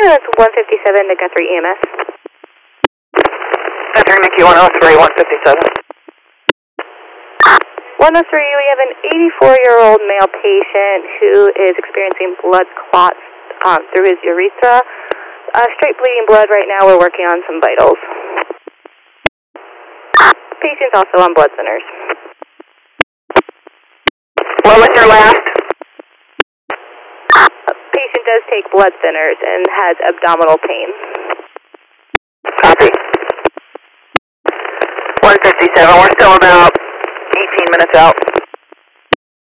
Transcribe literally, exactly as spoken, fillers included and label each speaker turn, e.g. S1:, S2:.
S1: that's one fifty-seven to Guthrie E M S.
S2: Guthrie Mickey one oh three, one fifty-seven.
S1: one oh three, we have an eighty-four-year-old male patient who is experiencing blood clots um, through his urethra. Uh, straight bleeding blood right now. We're working on some vitals. Patient's also on blood thinners.
S2: What was your last?
S1: Patient does take blood thinners and has abdominal pain.
S2: Copy. one fifty-seven, we're still about eighteen minutes out.